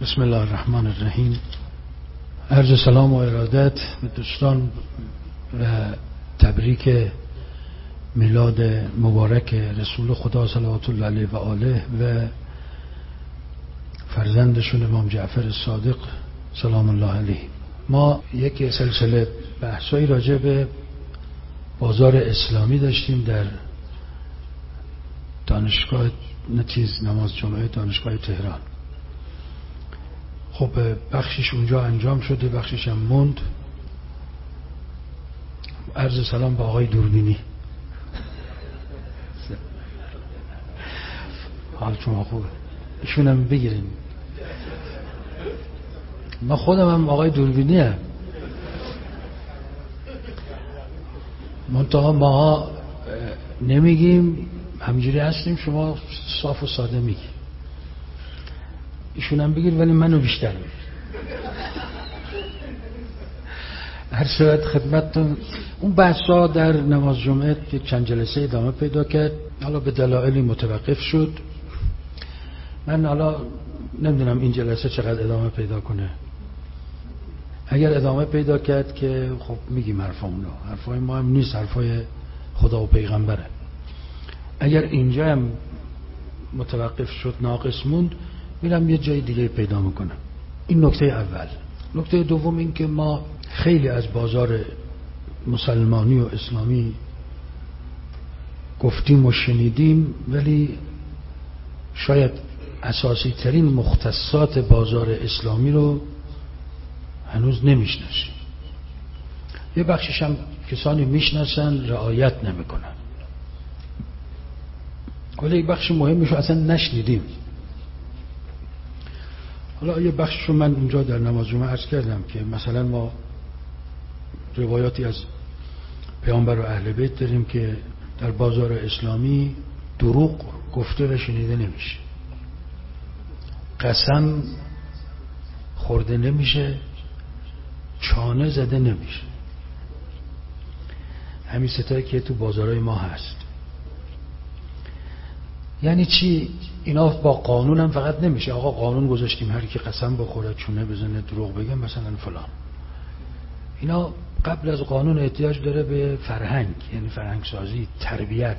بسم الله الرحمن الرحیم. عرض سلام و ارادت به دوستان و تبریک میلاد مبارک رسول خدا صلوات الله علیه و آله و فرزندشون امام جعفر صادق سلام الله علیه. ما یک سلسله بحثایی راجع به بازار اسلامی داشتیم در دانشگاه نماز جمعه دانشگاه تهران. خب بخشش اونجا انجام شده، بخشش هم موند. عرض سلام به آقای دوربینی. حال شما خوبه؟ ایشون هم بگیریم. ما خودم هم آقای دوربینی هم. منتها ما نمیگیم، همجوری هستیم، شما صاف و ساده میگی. ایشون هم بگیر ولی منو بیشتر میگیر. هر صورت خدمتتون اون بحثا در نماز جمعه یک چند جلسه ادامه پیدا کرد، حالا به دلایلی متوقف شد. من حالا نمیدونم این جلسه چقدر ادامه پیدا کنه. اگر ادامه پیدا کرد که خب میگیم حرفامونو، حرفای ما هم نیست، حرفای خدا و پیغمبره. اگر اینجا هم متوقف شد، ناقص موند، میرم یه جای دیگه پیدا میکنم. این نکته اول. نکته دوم این که ما خیلی از بازار مسلمانی و اسلامی گفتیم و شنیدیم، ولی شاید اساسی ترین مختصات بازار اسلامی رو هنوز نمیشناسیم. یه بخشش هم کسانی میشناسن رعایت نمیکنن، ولی یک بخش مهمیش رو اصلا نشنیدیم. حالا یه بخش رو من اونجا در نماز جمعه عرض کردم که مثلا ما روایاتی از پیامبر و اهل بیت داریم که در بازار اسلامی دروغ گفته و شنیده نمیشه، قسم خورده نمیشه، چانه زده نمیشه. همین ستایی که تو بازارهای ما هست. یعنی چی؟ اینا با قانون هم فقط نمیشه. آقا قانون گذاشتیم هر کی قسم بخوره، چونه بزنه، دروغ بگه، مثلا فلان. اینا قبل از قانون احتیاج داره به فرهنگ، یعنی فرهنگ سازی، تربیت،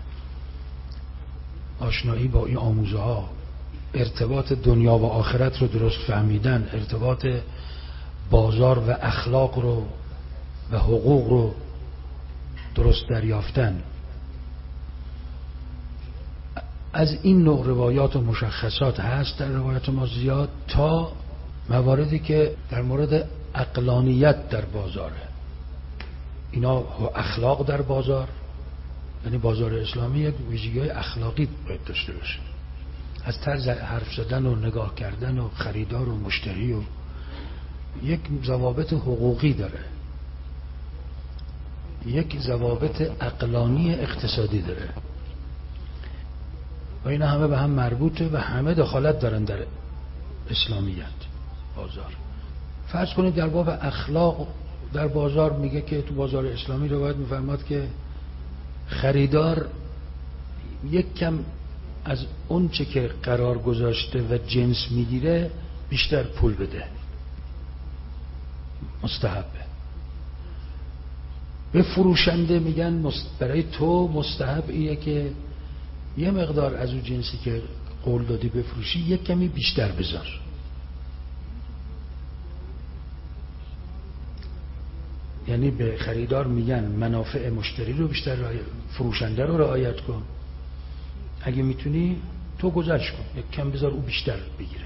آشنایی با این آموزه ها، ارتباط دنیا و آخرت رو درست فهمیدن، ارتباط بازار و اخلاق رو و حقوق رو درست دریافتن. از این نوع روایات و مشخصات هست در روایات ما زیاد، تا مواردی که در مورد عقلانیت در بازاره. اینا اخلاق در بازار، یعنی بازار اسلامی یک ویژگی‌های اخلاقی باید داشته باشه، از طرز حرف زدن و نگاه کردن و خریدار و مشتری، و یک ضوابط حقوقی داره، یک ضوابط عقلانی اقتصادی داره، و اینا همه به هم مربوطه و همه دخالت دارن در اسلامیت بازار. فرض کنید در باب اخلاق در بازار میگه که تو بازار اسلامی روایت میفرماد که خریدار یک کم از اون چه که قرار گذاشته و جنس میگیره بیشتر پول بده، مستحبه. به فروشنده میگن برای تو مستحب ایه که یه مقدار از اون جنسی که قول دادی بفروشی یک کمی بیشتر بذار. یعنی به خریدار میگن منافع مشتری رو بیشتر فروشنده رو رعایت کن، اگه میتونی تو گذشت کن، یک کم بذار او بیشتر بگیره.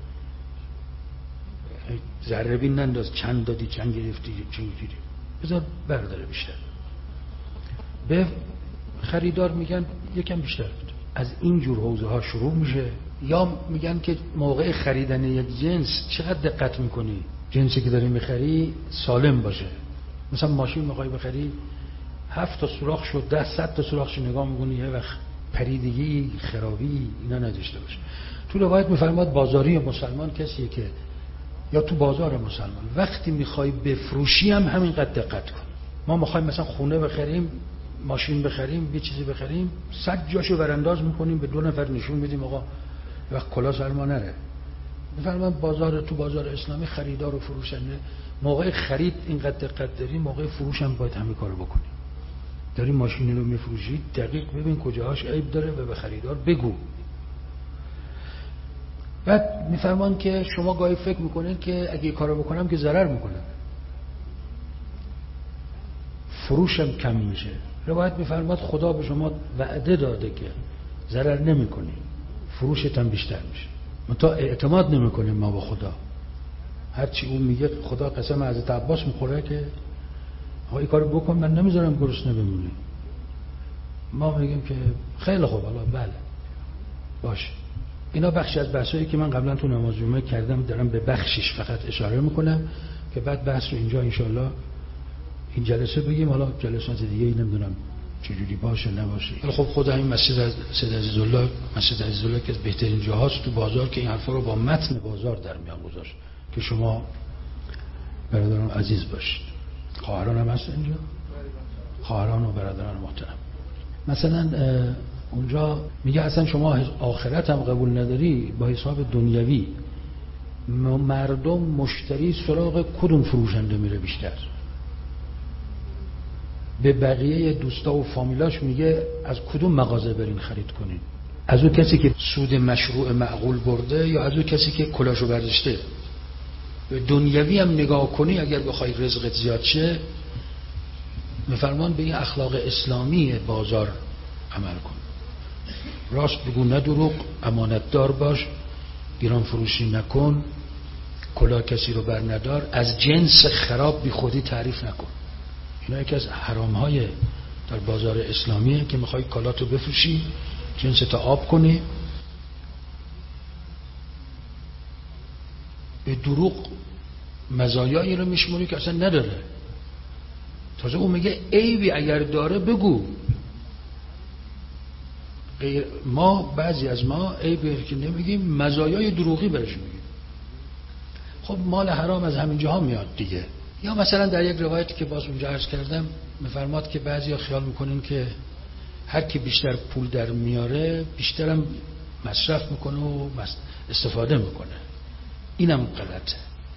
ذره بین ننداز چند دادی چند گرفتی چند گیری، بذار برداره بیشتر. به خریدار میگن یکم بیشتر بده. از این جور حوزه ها شروع میشه. یا میگن که موقع خریدن یک جنس چقدر دقت میکنی جنسی که داری میخری سالم باشه. مثلا ماشین میخوای بخری 7 تا سوراخ شد 10 تا سوراخش نگاه میکنی یه وقت پریدگی خرابی اینا نداشته باشه. تو روایت میفرماد بازاری مسلمان کسیه که یا تو بازار مسلمان وقتی میخوای بفروشی هم همینقدر دقت کن. ما میخوایم مثلا خونه بخریم، ماشین بخریم، یه چیزی بخریم، 100 جاشو برانداز میکنیم، به 2 نفر نشون میدیم آقا وقت کلا سر ما نره. میفرمان تو بازار اسلامی خریدار و فروشنده موقع خرید اینقدر دقت داری، موقع فروش هم باید همه کارو بکنی. داری ماشین رو میفروشی دقیق ببین کجاهاش عیب داره و به خریدار بگو. بعد میفرمان که شما گاهی فکر میکنین که اگه کارو بکنم که ضرر میکنم، فروشم کم میشه. روایت میفرماد خدا به شما وعده داده که ضرر نمیکنی، فروشت هم بیشتر میشه. منتها اعتماد نمیکنیم ما با خدا. هرچی اون میگه خدا قسم حضرت عباس میخوره که آقا این کارو بکن من نمیذارم گرسنه بمونی. ما میگیم که خیلی خوب حالا بله باشه. اینا بخشی از بحثایی که من قبلا تو نماز جمعه کردم، دارم به بخشش فقط اشاره میکنم که بعد بحث رو اینجا انشالله این جلسه بگیم، حالا جلسات دیگه نمیدونم چجوری باشه نباشه. ولی خب خود همین مسجد سید عزیزالله، مسجد عزیزالله که از بهترین جاهاست تو بازار که این حرفا رو با متن بازار در میان گذاشت که شما برادران عزیز باشید. خواهران هم هست اینجا، خواهران و برادران محترم. مثلا اونجا میگه اصلا شما آخرت هم قبول نداری، با حساب دنیوی مردم مشتری سراغ کدوم فروشنده میره بیشتر؟ به بقیه دوستا و فامیلاش میگه از کدوم مغازه برین خرید کنین؟ از اون کسی که سود مشروع معقول برده یا از اون کسی که کلاشو برداشته؟ به دنیوی هم نگاه کنی اگر بخوای رزقت زیاد شه، میفرمان به این اخلاق اسلامی بازار عمل کن. راست بگو نه دروغ، امانت دار باش، گران فروشی نکن، کلاه کسی رو بر ندار، از جنس خراب بی خودی تعریف نکن. اینا یکی از حرام‌های در بازار اسلامیه که میخوای کالاتو بفروشی جنس تا آب کنی. به دروغ مزایایی رو میشمونی که اصلا نداره. تازه اون میگه عیبی اگر داره بگو. ما بعضی از ما عیبی که نمیگیم، مزایای دروغی برش میگیم. خب مال حرام از همین جاها میاد دیگه. یا مثلا در یک روایتی که باز اونجا عرض کردم میفرماد که بعضیا خیال میکنن که هر کی بیشتر پول در میاره بیشترم مصرف میکنه و استفاده میکنه. اینم غلطه.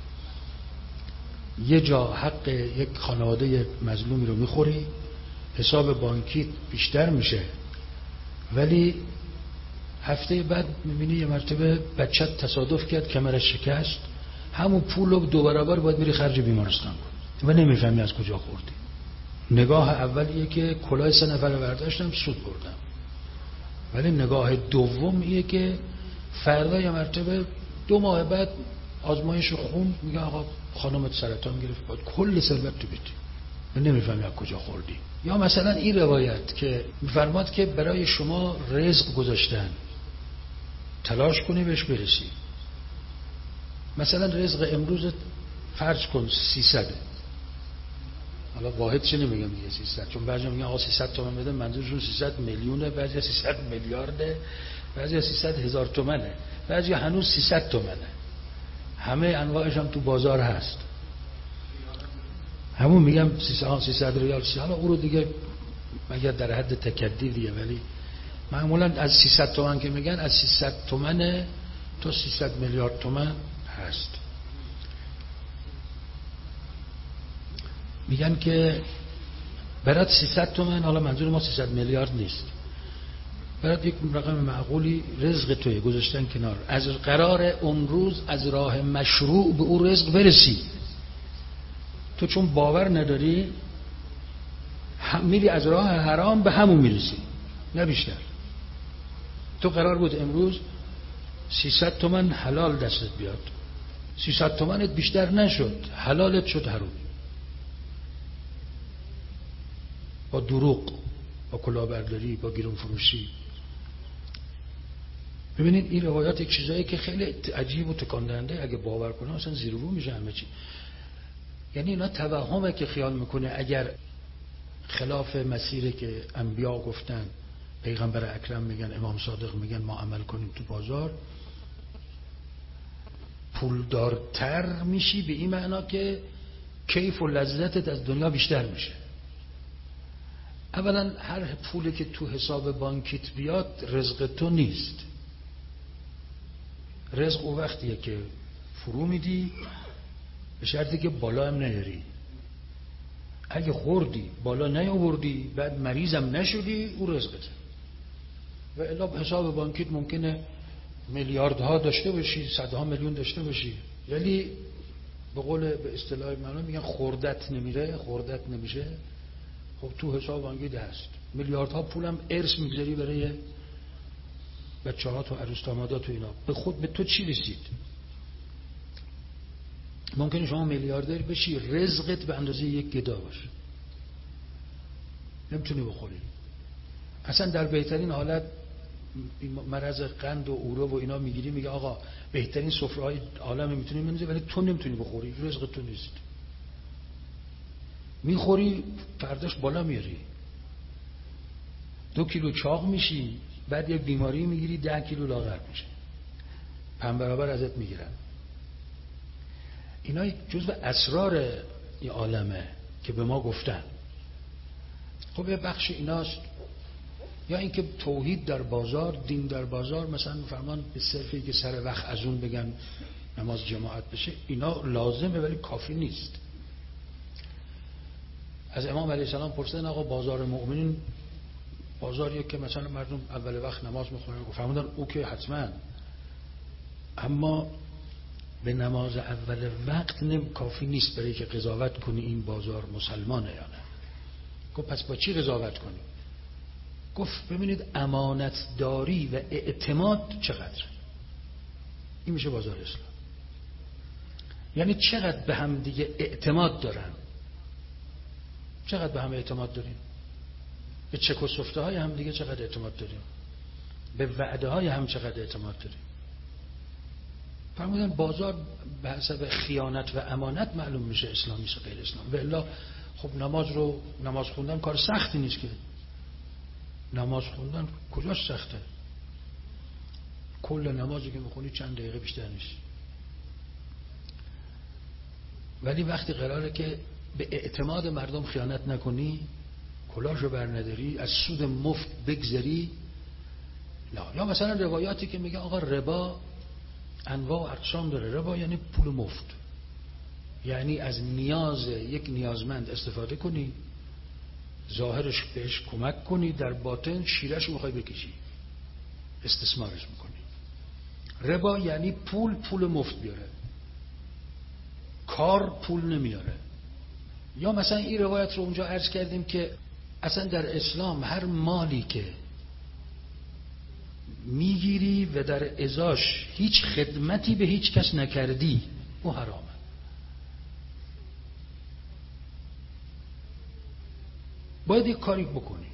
یه جا حق یک خانواده مظلومی رو میخوری، حساب بانکی بیشتر میشه، ولی هفته بعد میبینی یه مرتبه بچت تصادف کرد کمرش شکست، همون پول رو 2 برابر باید میری خرج بیمارستان کن و نمیفهمی از کجا خوردی. نگاه اولیه که کلاه 3 نفر رو برداشتم سود بردم، ولی نگاه دوم ایه که فردا یه مرتبه 2 ماه بعد آزمایش خون میگه آقا خانمت سرطان گرفت، باید کل ثروت تو بدی و نمیفهمی از کجا خوردی. یا مثلا این روایت که میفرماد که برای شما رزق گذاشتن، تلاش کنی بهش برسی. مثلا رزق امروز فرض کن 300، حالا واحد چه نمیگم دیگه 300، چون بعضی میگن آقا 300 تومن بده، منظورشون 300 میلیونه، بعضی 300 میلیارده، بعضی 300 هزار تومنه، بعضی هنوز 300 تومنه. همه انواعش هم تو بازار هست. همون میگم 300 ریال، حالا او رو دیگه مگر در حد تکدیریه، ولی معمولا از 300 تومن که میگن از 300 تومن تا 300 میلیارد تومن هست. میگن که برات 300 تومن، حالا منظور ما 300 میلیارد نیست، برات یک رقم معقولی رزق توی گذاشتن کنار، از قرار امروز از راه مشروع به اون رزق برسی. تو چون باور نداری میری از راه حرام به همون میرسی، نه بیشتر. تو قرار بود امروز 300 تومن حلال دستت بیاد، 300 تومنت بیشتر نشد، حلالت شد حرام. با دروغ، با کلاهبرداری، با گرون فروشی. ببینید این روایات یک چیزایی که خیلی عجیب و تکان دهنده، اگه باور کنه اصلا زیر و رو میشه همه چی. یعنی اینا توهمه که خیال میکنه اگر خلاف مسیری که انبیا گفتن، پیغمبر اکرم میگن، امام صادق میگن ما عمل کنیم تو بازار پولدارتر میشی، به این معنا که کیف و لذتت از دنیا بیشتر میشه. اولا هر پولی که تو حساب بانکیت بیاد رزق تو نیست، رزق او وقتیه که فرو میدی به شرطی که بالا هم نیاری. اگه خوردی بالا نیاوردی بعد مریضم نشدی او رزقته. و الا حساب بانکیت ممکنه میلیاردها داشته باشی، صدها میلیون داشته باشی، ولی به قول به اصطلاح معنا میگن خوردت نمیره، خوردت نمیشه. خب تو حساب بانکیت هست میلیاردها پولم ارث میگذاری برای بچه‌ها تو عروس دامادات تو اینا، به تو چی رسید؟ ممکنه شما میلیاردر بشی رزقت به اندازه یک گدا باشه، نمیتونی بخوری. اصلا در بهترین حالت مرض قند و اوره و اینا میگیری، میگه آقا بهترین سفره‌های عالم میتونی بنویسی ولی تو نمیتونی بخوری، رزق تو نیست. میخوری فرداش بالا میاری، 2 کیلو چاق میشی، بعد یک بیماری میگیری 10 کیلو لاغر میشه، 5 برابر ازت میگیرن. اینا جزو اسرار این عالمه که به ما گفتن. خب یه بخش ایناست. یا اینکه توحید در بازار، دین در بازار، مثلا فرمان به صرفی که سر وقت از اون بگن نماز جماعت بشه، اینا لازمه ولی کافی نیست. از امام علیه السلام پرسیدن آقا بازار مؤمنین بازاریه که مثلا مردم اول وقت نماز میخونن، فرمودن او که حتما، اما به نماز اول وقت کافی نیست برای که قضاوت کنی این بازار مسلمانه یا نه. گفت پس با چی قضاوت کنی؟ گفت ببینید امانتداری و اعتماد چقدر. این میشه بازار اسلام. یعنی چقدر به هم دیگه اعتماد دارن. چقدر به هم اعتماد داریم؟ به چک و سفته های هم دیگه چقدر اعتماد داریم؟ به وعده های هم چقدر اعتماد داریم؟ فرمودن بازار به حسب خیانت و امانت معلوم میشه اسلامی است غیر اسلامی. و الا خب نماز خوندن کار سختی نیست که. نماز خوندن کجاش سخته؟ کل نمازی که میخونی چند دقیقه بیشتر نیست. ولی وقتی قراره که به اعتماد مردم خیانت نکنی، کلاشو بر نداری، از سود مفت بگذری، لا. یا مثلا روایاتی که میگه آقا ربا انواع و اقسام داره. ربا یعنی پول مفت، یعنی از نیاز یک نیازمند استفاده کنی، ظاهرش بهش کمک کنی، در باطن شیرش میخوای بکشی، استثمارش میکنی. ربا یعنی پول مفت بیاره، کار پول نمیاره. یا مثلا این روایت رو اونجا عرض کردیم که اصلا در اسلام هر مالی که میگیری و در ازاش هیچ خدمتی به هیچ کس نکردی او حرامه. باید یک کاری بکنی.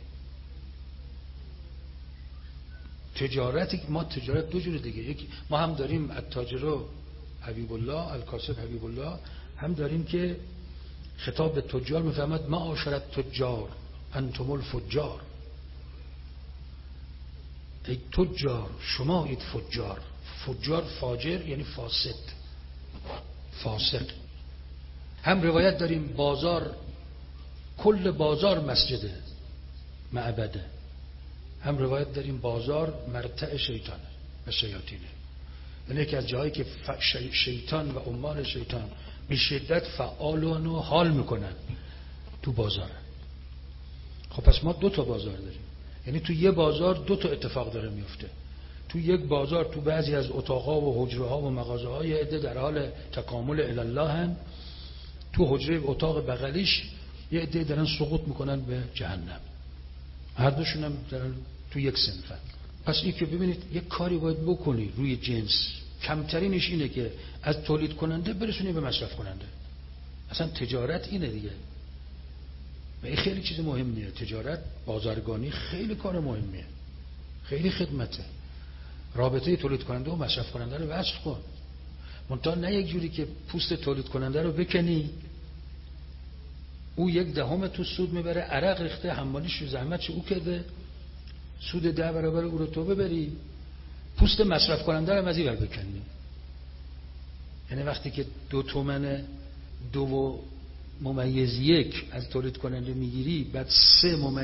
ما تجارت دو جور دیگه، ما هم داریم التاجر حبیب الله، الکاسب حبیب الله، هم داریم که خطاب به تجار میفهمد معاشرت تجار انتم الفجار. ای تجار شما اید فجار. فجار فاجر یعنی فاسق. هم روایت داریم بازار، کل بازار مسجده معبده. هم روایت داریم بازار مرتع شیطانه و شیاطینه، یعنی یکی از جاهایی که شیطان و عمال شیطان به شدت فعالن و حال میکنن تو بازار. خب پس ما 2 تا بازار داریم، یعنی تو یه بازار 2 تا اتفاق داره میفته. تو یک بازار تو بعضی از اتاقا و حجره ها و مغازه های عده در حال تکامل الی الله هن، تو حجره اتاق بغلیش یه عده دارن سقوط میکنن به جهنم. هر دوشون هم دارن تو یک صنفن. پس این که ببینید یک کاری باید بکنی روی جنس، کمترینش اینه که از تولید کننده برسونی به مصرف کننده. اصلا تجارت اینه دیگه. و این خیلی چیز مهمیه. تجارت، بازرگانی خیلی کار مهمیه، خیلی خدمته. رابطه تولید کننده و مصرف کننده رو وصل کن. منتها نه یک جوری که پوست تولید کننده رو بکنی، او 1/10 تو سود میبره، عرق ریخته، حمالیش رو زحمتش او کرده، سود 10 برابر او رو تو ببری، پوست مصرف کننده رو از این ور بکنی. یعنی وقتی که 2 تومن 2.1 از تولید کننده میگیری، بعد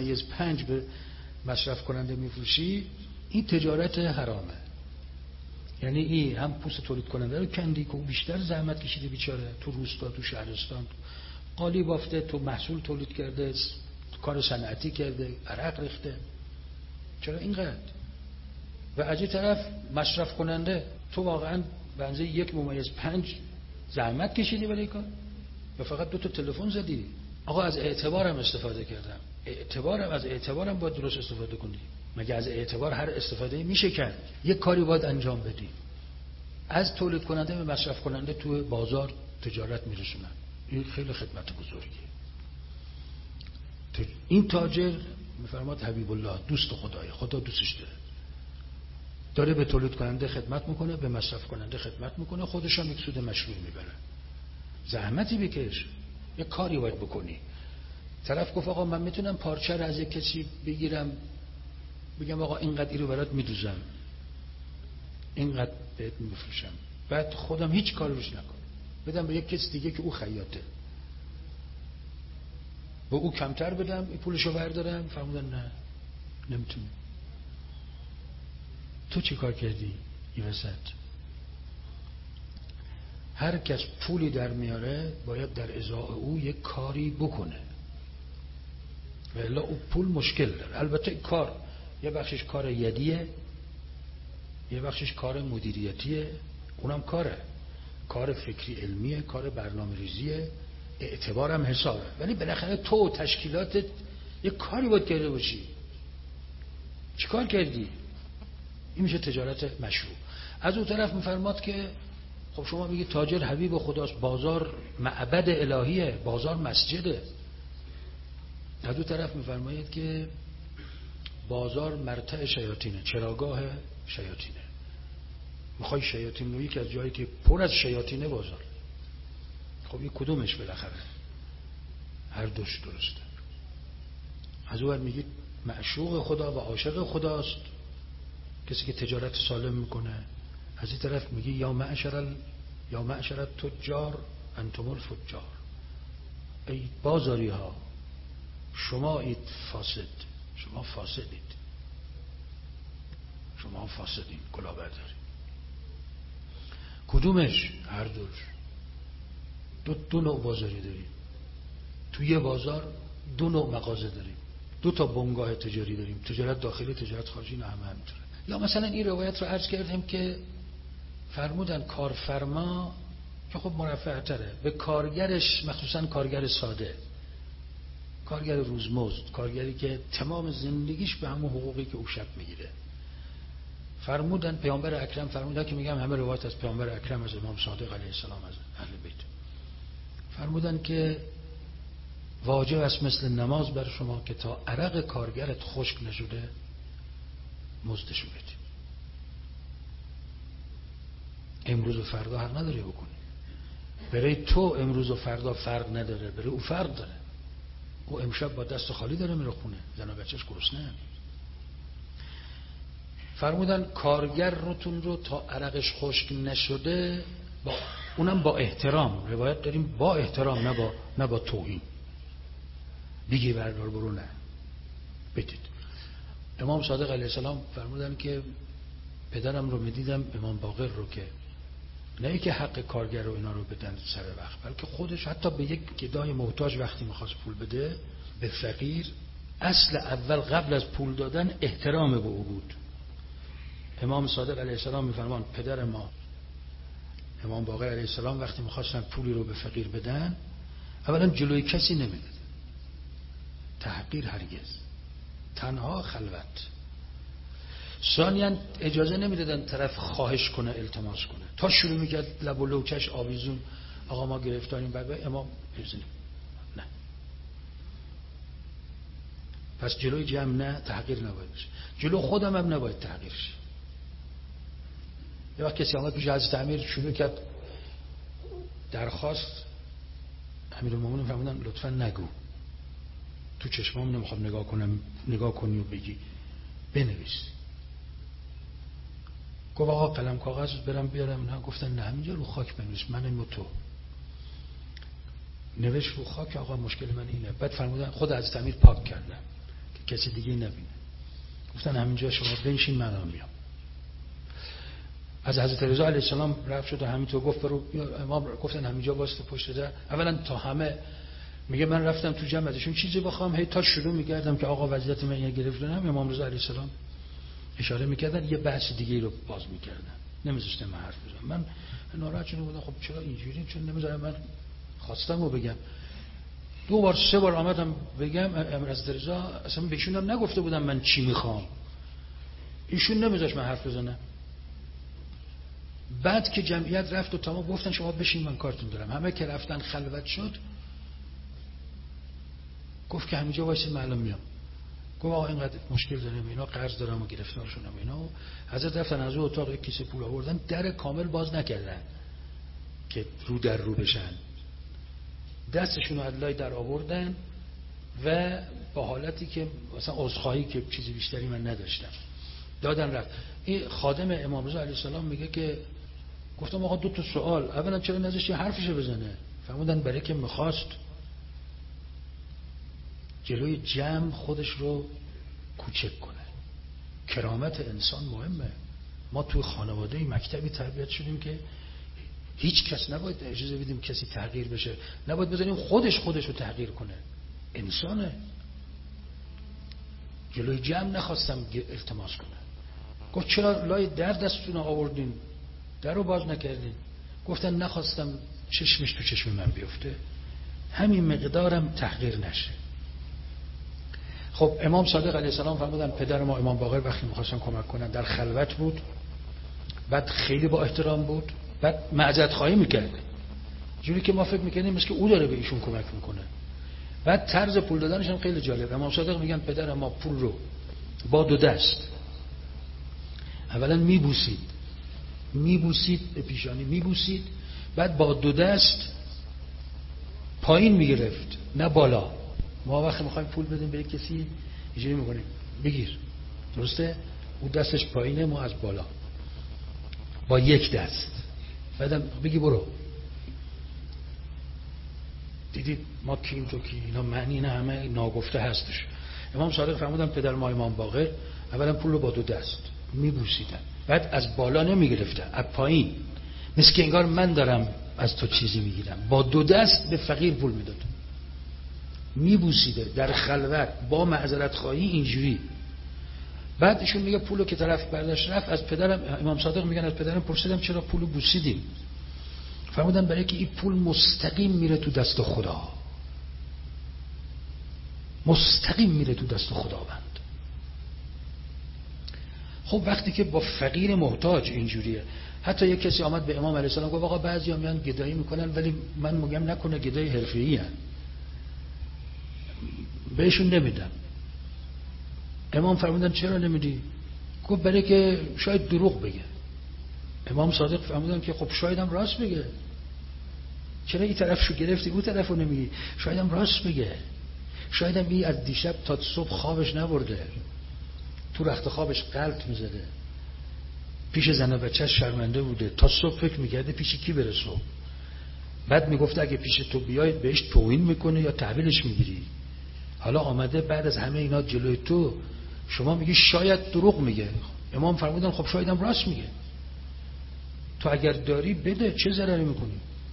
3.5 به مصرف کننده میفروشی، این تجارت حرامه. یعنی این هم پوست تولید کننده رو کندی که بیشتر زحمت کشیده بیچاره، تو روستا، تو شهرستان قالی بافته، تو محصول تولید کرده، تو کار صنعتی کرده، عرق ریخته، چرا اینقدر؟ و از این طرف مصرف کننده تو واقعا به اندازه 1.5 زحمت کشیدی برای کار و فقط 2 تا تلفن زدی. آقا از اعتبارم استفاده کردم، از اعتبارم باید درست استفاده کنی. مگه از اعتبار هر استفاده میشه کرد؟ یک کاری باید انجام بدی. از تولید کننده به مصرف کننده تو بازار تجارت میرسونن، این خیلی خدمت بزرگیه. این تاجر میفرماد حبیب الله، دوست خدای، خدا دوستش داره به تولید کننده خدمت میکنه، به مصرف کننده خدمت میکنه، خودش هم یک سود مشروع میبره. زحمتی بکش، یک کاری باید بکنی. طرف گفت آقا من میتونم پارچه رو از یک کسی بگیرم بگم آقا اینقدر رو برات میدوزم، اینقدر بهت میفروشم، بعد خودم هیچ کاری روش نکنم، بدم به یک کسی دیگه که او خیاطه، به او کمتر بدم، این پولشو بردارم. فرمودن نه، نمیتونی. تو چی کار کردی؟ این وسط هر کس پولی در میاره باید در ازای او یک کاری بکنه، و الا او پول مشکل داره. البته کار یه بخشش کار یدیه، یه بخشش کار مدیریتیه، اونم کار فکری علمیه، کار برنامه ریزیه، اعتبارم حسابه. ولی بالاخره تو تشکیلاتت یه کاری باید کرده باشی. چی کار کردی؟ این میشه تجارت مشروع. از اون طرف میفرماد که خب شما میگی تاجر حبیب خداست، بازار معبد الهیه، بازار مسجده. از اون طرف میفرماید که بازار مرتع شیاطینه، چراگاه شیاطینه. میخوای شیاطین رو، یکی از جایی که پر از شیاطینه بازار. خب این کدومش بالاخره؟ هر دوش درسته. از اون میگید معشوق خدا و عاشق خداست کسی که تجارت سالم میکنه. از این طرف میگی یا معشر تجار انتم الفجار، ای بازاری ها شما اید فاسد، شما فاسدید، شما فاسدین، کلاهبرداری. کدومش؟ هر دوش. دو نوع بازاری داریم. توی یه بازار 2 نوع مغازه داریم، 2 تا بنگاه تجاری داریم، تجارت داخلی، تجارت خارجی، نه همه همینطوره. یا مثلا این روایت رو عرض کردیم که فرمودن کارفرما که خب مرفه تره به کارگرش، مخصوصا کارگر ساده، کارگر روزمزد، کارگری که تمام زندگیش به همون حقوقی که او شب میگیره. فرمودن پیامبر اکرم فرمودن که میگم همه روایت از پیامبر اکرم، از امام صادق علیه السلام، از اهل بیت، فرمودن که واجب است مثل نماز بر شما که تا عرق کارگرت خشک نشده مزدشو بدی. امروز و فردا حق نداری بکنی. برای تو امروز و فردا فرق نداره، برای او فرق داره. او امشب با دست خالی داره میره خونه، زن و بچه‌اش گرسنه. فرمودن کارگر روتون رو تا عرقش خشک نشده اونم با احترام، روایت داریم با احترام، نه با توهین، دیگه بردار برو، نه بدید. امام صادق علیه السلام فرمودن که پدرم رو میدیدم، امام باقر رو، که نه ای که حق کارگر رو اینا رو بدن سر وقت، بلکه خودش حتی به یک گدای محتاج وقتی میخواست پول بده، به فقیر، اصل اول قبل از پول دادن احترام به او بود. امام صادق علیه السلام میفرمان پدر ما امام باقر علیه السلام وقتی میخواستن پولی رو به فقیر بدن، اولا جلوی کسی نمیدادن، تحقیر هرگز، تنها خلوت. ثانیاً اجازه نمیدادن طرف خواهش کنه، التماس کنه، تا شروع میکرد لب و لوچش آویزون، آقا ما گرفتاریم، بعد امام اجازه نه. پس جلوی جمع نه، تحقیر نباید بشه، جلو خودم هم نباید تحقیر شه. یه وقت کسی آمد پیش حضرت امیر شروع کرد درخواست، امیرالمومنین فرمودن لطفاً نگو، تو چشمام نمیخوام نگاه کنی و بگی، بنویس. گفت آقا قلم کاغذ برم بیارم؟ نه. گفتن نه، همینجا رو خاک بنویس، من و تو. نوشت رو خاک آقا مشکل من اینه. بعد فرمودن خود حضرت امیر پاک کردن که کسی دیگه نبینه. گفتن همینجا شما بنشین، من میام. از حضرت رضا علیه السلام رفت شد و همینطور گفت برو، امام گفتن همینجا واسه پشت در. اولا تا همه میگه من رفتم تو جمع ازشون چیزی بخوام، هی تا شروع میکردم که آقا وضعیت من اینو گرفتنم، امام رضا علیه السلام اشاره میکردن یه بحث دیگه رو باز میکردن، نمیذاشتن من حرف بزنم. من ناراحت شده بودم، خب چرا اینجوری، چون نمیذارم من خواستم رو بگم. 2 بار 3 بار آمدم بگم حضرت رضا اصلا بهشون هم نگفته بودم من چی میخوام، ایشون نمیذاش من حرف بزنم. بعد که جمعیت رفت و تمام گفتن شما بشین من کارتون دارم، همه که رفتن خلوت شد، گفت که همینجا وایسید من الان میام. گفت آقا اینقدر مشکل دارم، اینا قرض دارم و گرفتار شدم اینا. حضرت رفتن از اون اتاق یک کیسه پول آوردن، در کامل باز نکردن که رو در رو بشن، دستشون رو از لای در آوردن و با حالتی که مثلا عذرخواهی که چیزی بیشتری من نداشتم دادن رفت. این خادم امام رضا علیه السلام میگه که گفتم آقا 2 سوال، اولا چرا نذاشتی حرفشو بزنه؟ فرمودن برای که میخواست جلوی جمع خودش رو کوچک کنه. کرامت انسان مهمه. ما توی خانواده مکتبی تربیت شدیم که هیچ کس نباید اجازه بدیم کسی تغییر بشه، نباید بذاریم خودش رو تغییر کنه. انسانه. جلوی جمع نخواستم التماس کنه. گفت چرا لای در دستتون آوردین، در رو باز نکردین؟ گفتن نخواستم چشمش تو چشم من بیفته، همین مقدارم تحقیر نشه. خب امام صادق علیه السلام فرمودن پدر ما امام باقر وقتی می‌خواستن کمک کنن در خلوت بود، بعد خیلی با احترام بود، بعد معذرت خواهی می‌کرد، جوری که ما فکر می‌کردیم مثل که او داره به ایشون کمک می‌کنه. بعد طرز پول دادنش هم خیلی جالب. امام صادق میگن پدر ما پول رو با 2 دست اولا میبوسید به پیشانی میبوسید، بعد با 2 دست پایین میگرفت نه بالا. ما وقتی میخوایم پول بدیم به کسی اینجوری میکنیم بگیر، درسته؟ او دستش پایینه، ما از بالا با 1 دست، بعدم بگی برو. دیدید ما کیم تو کی، اینا معنی نه همه ناگفته هستش. امام صادق فرمودن پدر ما امام باقر اولا پول رو با 2 دست میبوسیدن، بعد از بالا نمیگرفتن، از پایین، مثل که انگار من دارم از تو چیزی میگیرم. با 2 دست به فقیر پول میداد، میبوسیده در خلوت با معذرت خواهی اینجوری. بعد ایشون میگه پولو که طرف برداشت رفت، از پدرم امام صادق میگن از پدرم پرسیدم چرا پولو بوسیدیم؟ فرمودن برای که این پول مستقیم میره تو دست خدا، مستقیم میره تو دست خداوند. خب وقتی که با فقیر محتاج اینجوریه، حتی یک کسی آمد به امام علیه السلام گفت آقا بعضیا میان گدایی میکنن ولی من میگم نکنه گدایی حرفه‌ای ان، بهشون نمیدم. امام فرمودن چرا نمیدی؟ گفت برای که شاید دروغ بگه. امام صادق فرمودن که خب شاید هم راست بگه، چرا این طرفشو گرفتی اون طرفو نمیگی؟ شاید هم راست بگه، شاید هم این از دیشب تا صبح خوابش نبرده، تو رخت خوابش قلب میزده، پیش زن و بچه‌ش شرمنده بوده، تا صبح فکر میکرده پیش کی بره صبح. بعد میگفته اگه پیش تو بیاید بهش توهین میکنه یا تحویلش میگیری. حالا آمده بعد از همه اینا جلوی تو، شما میگی شاید دروغ میگه. امام فرمودن خب شاید هم راست میگه، تو اگر داری بده، چه ضرری میکنی؟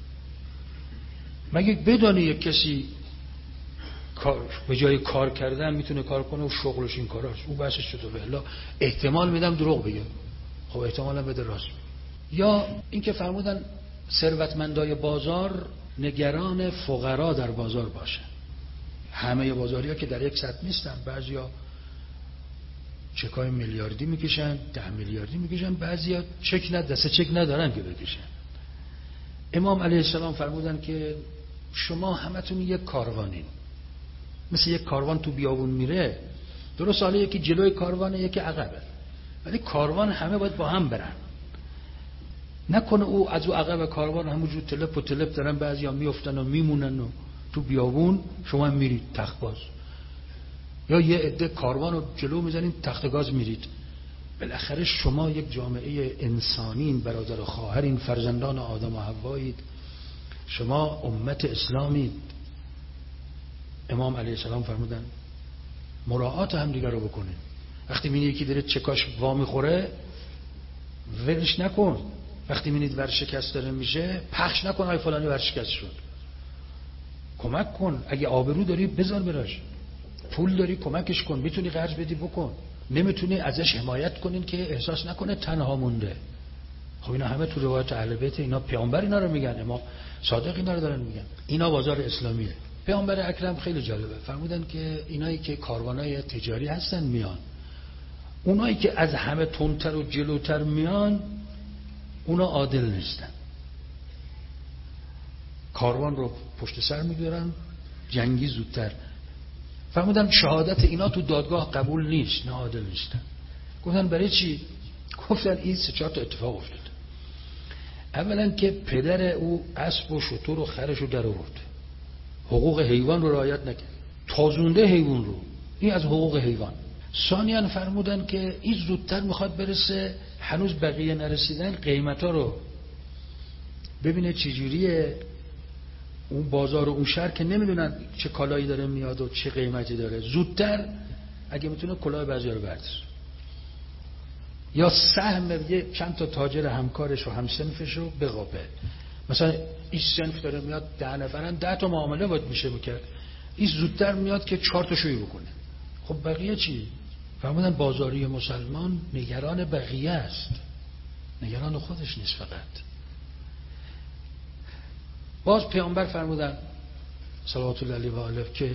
مگه بدانی یک کسی به جای کار کردن میتونه کار کنه و شغلش این کاراست، او بحثش چطور؟ الا احتمال میدم دروغ بگه، خب احتمالم بده راست بگه. یا اینکه فرمودن ثروتمندای بازار نگران فقرا در بازار باشه. همه بازاریا که در یک سطح نیستن، بعضیا چکای میلیاردی میکشن، 10 میلیاردی میکشن، بعضیا چک ندارن که بکشن. امام علیه السلام فرمودن که شما همتون یک کاروانین، مثل یک کاروان تو بیابون میره، درست حالا یکی جلوی کاروانه یکی عقبه، ولی کاروان همه باید با هم برن. نکنه او از او عقب کاروان همونجور تلپ و تلپ دارن، بعضیا میافتن و میمونن و تو بیابون شما هم میرید تخت‌باز، یا یه عده کاروان رو جلو میزنید تخت گاز میرید. بالاخره شما یک جامعه انسانین، برادر و خواهرین، فرزندان آدم و حوایید، شما امت اسلامید. امام علیه السلام فرمودن مراعات هم دیگر رو بکنید. وقتی می‌بینی یکی داره چکاش وا میخوره، ولش نکن. وقتی می‌بینید ورشکست داره میشه پخش نکن های فلانی ورشکست شد. کمک کن. اگه آبرو داری بذار براش، پول داری کمکش کن، میتونی قرض بدی بکن، نمیتونی ازش حمایت کنین که احساس نکنه تنها مونده. خب اینا همه تو روایت اهل بیت، اینا پیامبر اینا رو میگن، امام صادق اینا رو دارن میگن. اینا بازار اسلامیه. پیامبر اکرم خیلی جالبه فرمودن که اینایی که کاروانای تجاری هستن میان، اونایی که از همه تندتر و جلوتر میان اونا عادل نیستن، کاروان رو پشت سر میگذارن، جنگی زودتر. فرمودن شهادت اینا تو دادگاه قبول نیست، نه عادل نیستن. گفتن برای چی؟ گفتن این 3-4 تا اتفاق افتاد. اولا که پدر او اسب و شتر و خرش رو در آورد، حقوق حیوان رو رعایت نکرد، تازونده حیوان رو، این از حقوق حیوان. ثانیاً فرمودن که این زودتر میخواد برسه، هنوز بقیه نرسیدن، قیمتا رو ببینه چجوریه. اون بازار و اون شهر که نمیدونن چه کالایی داره میاد و چه قیمتی داره، زودتر اگه میتونه کلاه بعضیا رو برداره، یا سهم یه چند تا تاجر همکارش و همسنفش رو بقاپه. مثلا این سنف داره میاد 10 نفرن، 10 تا معامله باید میشه میکرد، این زودتر میاد که 4 تا شویی بکنه. خب بقیه چی؟ فرمودن بازاری مسلمان نگران بقیه است، نگران خودش نیست فقط. باز پیامبر فرمودن صلوات الله علیه و آله که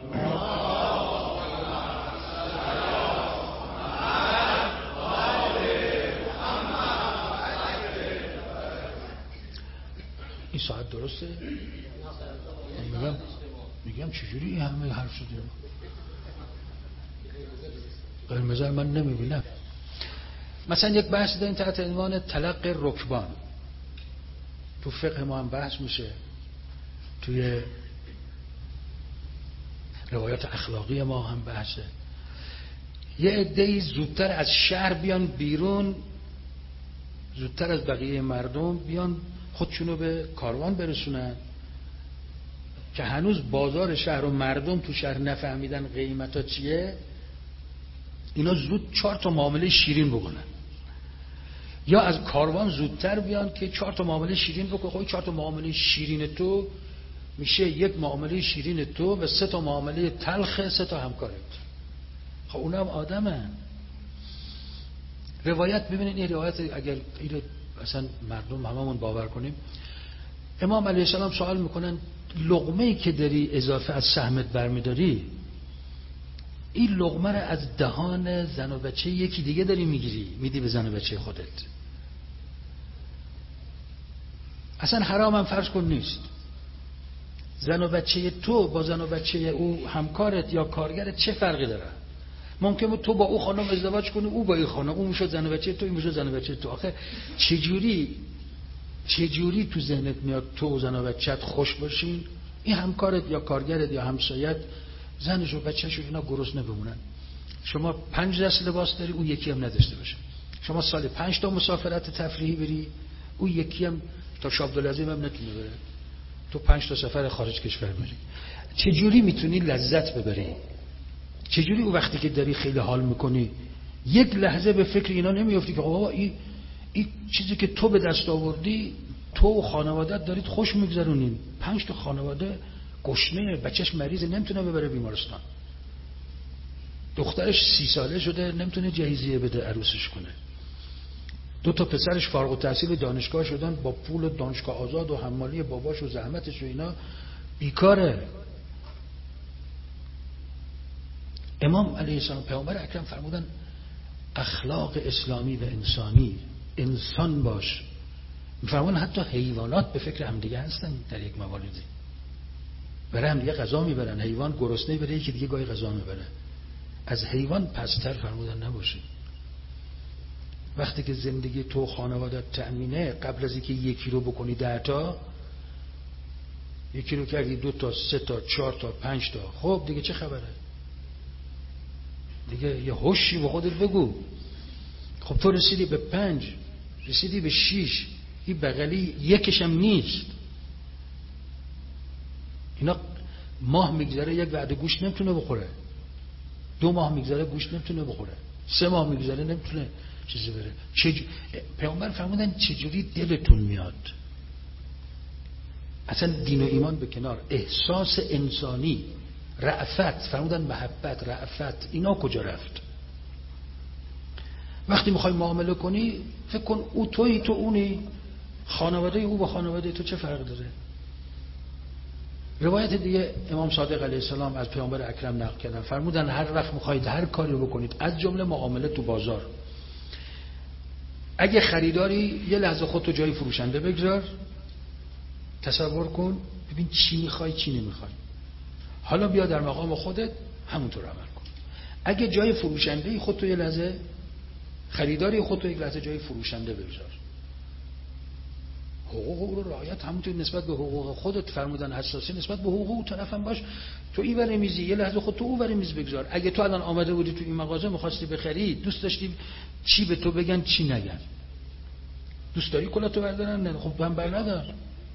این ساعت درسته؟ میگم چجوری این همه حرف شده؟ قرمزه من نمیبینم. مثلا یک بحث داریم تحت عنوان تلقی رکبان، تو فقه ما هم بحث میشه، توی روایات اخلاقی ما هم بحثه. یه عده‌ای زودتر از شهر بیان بیرون، زودتر از بقیه مردم بیان خودشونو به کاروان برسونن، که هنوز بازار شهر و مردم تو شهر نفهمیدن قیمتا چیه، اینا زود 4 تا معامله شیرین بکنن. یا از کاروان زودتر بیان که 4 تا معامله شیرین بکنن. خب 4 تا معامله شیرین تو میشه 1 معامله شیرین تو و 3 تا معامله تلخ 3 تا همکارت. خب اونا هم آدمن. روایت ببینید، این روایت اگر این اصلا مردم هممون باور کنیم، امام علیه السلام سوال میکنن لقمه‌ای که داری اضافه از سهمت برمیداری، این لقمه رو از دهان زن و بچه یکی دیگه داری میگیری میدی به زن و بچه خودت. اصلا حرام هم فرض کن نیست. زن و بچه تو با زن و بچه او همکارت یا کارگرت چه فرقی داره؟ ممکنه تو با او خانم ازدواج کنی، او با این خانم، اون میشد زن و بچه تو، این میشد زن و بچه تو. آخه چجوری تو ذهنت میاد تو و زن و بچه‌ت خوش باشین، این همکارت یا کارگرت یا همسایت زنش و بچه‌ش اینا گرسنه بمونن؟ شما 5 دست لباس داری، اون یکی هم نداشته باشه. شما سال 5 تا مسافرت تفریحی بری، اون یکی هم تا شاه عبدالعظیم هم نتونه بره، تو 5 تا سفر خارج کشور بری. چجوری میتونی لذت ببری؟ چجوری اون وقتی که داری خیلی حال میکنی یک لحظه به فکر اینا نمیافتی که بابا این چیزی که تو به دست آوردی تو و خانوادت دارید خوش میگذرونین، 5 تا خانواده گشنه، بچهش مریضه نمیتونه ببره بیمارستان، دخترش 30 ساله شده نمیتونه جهیزیه بده عروسش کنه، 2 تا پسرش فارغ التحصیل دانشگاه شدن با پول دانشگاه آزاد و حمالی باباش و زحمتش و اینا بیکاره. امام علیه السلام پیامبر اکرم فرمودن اخلاق اسلامی و انسانی، انسان باش. میفرمون حتی حیوانات به فکر همدیگه هستن، در یک مواردی برای همدیگه غذا میبرن، حیوان گرسنه بره یکی دیگه گاهی غذا میبره، از حیوان پستر فرمودن نباشید. وقتی که زندگی تو خانوادت تأمینه، قبل از اینکه یکی رو بکنی 10 تا، یکی رو کردی 2 تا 3 تا 4 تا 5 تا، خب دیگه چه خبره؟ دیگه یه هوشی به خودت بگو. خب تو رسیدی به 5، رسیدی به 6، این بغلی یکش هم نیست. اینا ماه میگذره یک وعده گوشت نمیتونه بخوره، 2 ماه میگذره گوشت نمیتونه بخوره، 3 ماه میگذره نمیتونه چیزی بره. پیامبر فرمودن چجوری دلتون میاد؟ اصلا دین و ایمان به کنار، احساس انسانی، رأفت، فرمودن محبت، رأفت، اینا کجا رفت؟ وقتی میخوای معامله کنی فکر کن او تویی، تو اونی، خانواده او با خانواده تو چه فرق داره؟ روایت دیگه امام صادق علیه السلام از پیامبر اکرم نقل کردن، فرمودن هر وقت میخواید هر کاری بکنید، از جمله معامله تو بازار، اگه خریداری یه لحظه خودتو جای فروشنده بگذار، تصور کن ببین چی میخوای چی نمیخوای، حالا بیا در مقام خودت همونطور عمل کن. اگه جای فروشنده خودتو یه لحظه، خریداری خودتو یک لحظه جای فروشنده بگذار، حقوق او رو رعایت، همونطور نسبت به حقوق خودت فرمودن حساسی نسبت به حقوق اون طرف هم باش. تو این ور میزی یه لحظه خودت اون ور میز بگذار. اگه تو الان آمده بودی تو این مغازه می‌خواستی بخری، دوست داشتی چی به تو بگن چی نگن، دوست داری کلاتو بردارن؟ نه خب من بر ندار.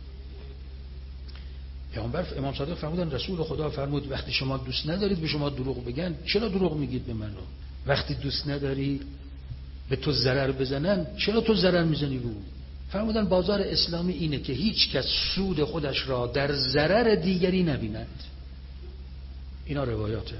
پیامبر امام صادق فرمودن رسول خدا فرمود وقتی شما دوست ندارید به شما دروغ بگن، چرا دروغ میگید به من؟ وقتی دوست نداری به تو ضرر بزنن، چرا تو ضرر میزنی به اون؟ فرمودن بازار اسلامی اینه که هیچ کس سود خودش را در ضرر دیگری نبیند. اینا روایاته.